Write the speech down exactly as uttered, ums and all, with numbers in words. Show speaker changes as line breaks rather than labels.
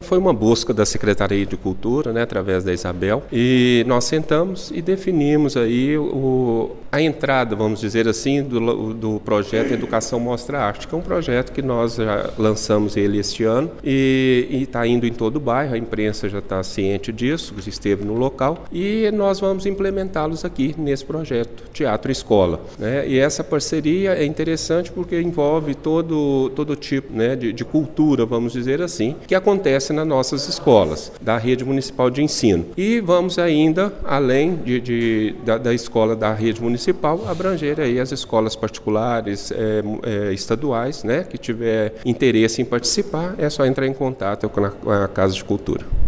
foi uma busca da Secretaria de Cultura, né, através da Isabel, e nós sentamos e definimos aí o, a entrada, vamos dizer assim, do, do projeto Educação Mostra Arte, que é um projeto que nós já lançamos ele este ano e está indo em todo o bairro, a imprensa já está ciente disso, esteve no local, e nós vamos implementá-los aqui nesse projeto Teatro Escola, né? E essa parceria é interessante porque envolve todo, todo tipo, né, de, de cultura, vamos dizer assim, que acontece nas nossas escolas, da rede municipal de ensino. E vamos ainda, além de, de, da, da escola da rede municipal, abranger aí as escolas particulares, é, é, estaduais, né, que tiver interesse em participar, é só entrar em contato com a, com a Casa de Cultura.